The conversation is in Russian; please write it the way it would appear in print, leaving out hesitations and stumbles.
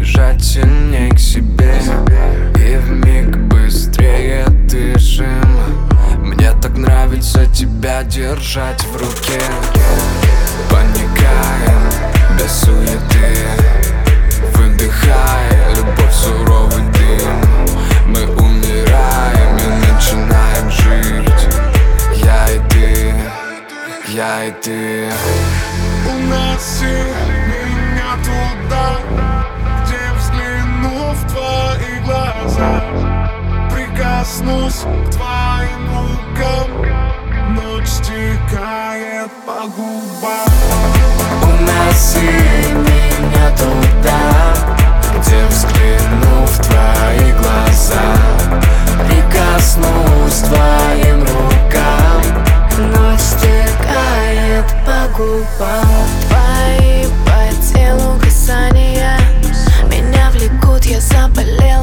прижать сильней к себе и вмиг быстрее дышим. Мне так нравится тебя держать в руке. Паникаем без суеты, выдыхая любовь, суровый дым. Мы умираем и начинаем жить. Я и ты, я и ты. Уноси меня туда, где, взглянув в твои глаза, прикоснусь к твоим рукам, ночь стекает по губам. Уноси меня туда, где, взглянув в твои глаза, прикоснусь к твоим рукам, ночь стекает по губам. Твои по телу касания меня влекут, я заболела.